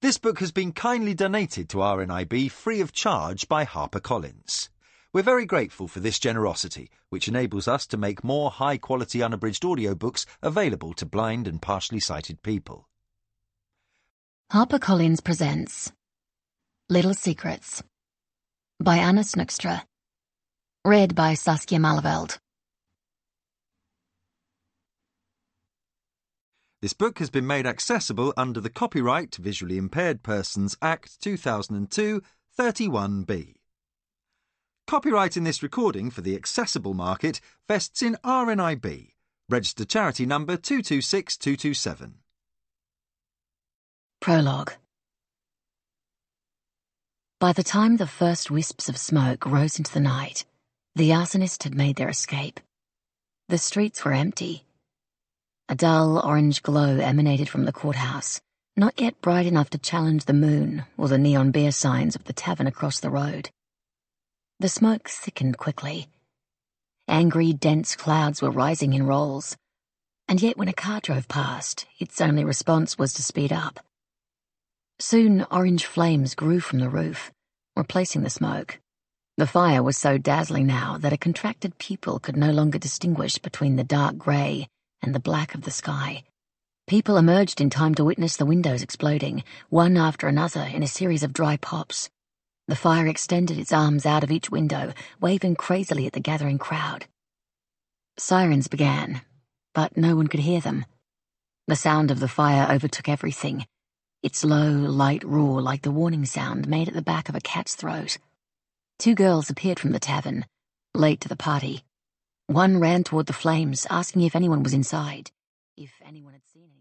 This book has been kindly donated to RNIB free of charge by HarperCollins. We're very grateful for this generosity, which enables us to make more high-quality unabridged audiobooks available to blind and partially sighted people. HarperCollins presents Little Secrets by Anna Snoekstra. Read by Saskia Malaveld. This book has been made accessible under the Copyright Visually Impaired Persons Act 2002, 31B. Copyright in this recording for the accessible market vests in RNIB, registered charity number 226227. Prologue. By the time the first wisps of smoke rose into the night, the arsonists had made their escape. The streets were empty. A dull orange glow emanated from the courthouse, not yet bright enough to challenge the moon or the neon beer signs of the tavern across the road. The smoke thickened quickly. Angry, dense clouds were rising in rolls, and yet when a car drove past, its only response was to speed up. Soon orange flames grew from the roof, replacing the smoke. The fire was so dazzling now that a contracted pupil could no longer distinguish between the dark grey and the black of the sky. People emerged in time to witness the windows exploding, one after another in a series of dry pops. The fire extended its arms out of each window, waving crazily at the gathering crowd. Sirens began, but no one could hear them. The sound of the fire overtook everything, its low, light roar like the warning sound made at the back of a cat's throat. Two girls appeared from the tavern, late to the party. One ran toward the flames, asking if anyone was inside, if anyone had seen anything.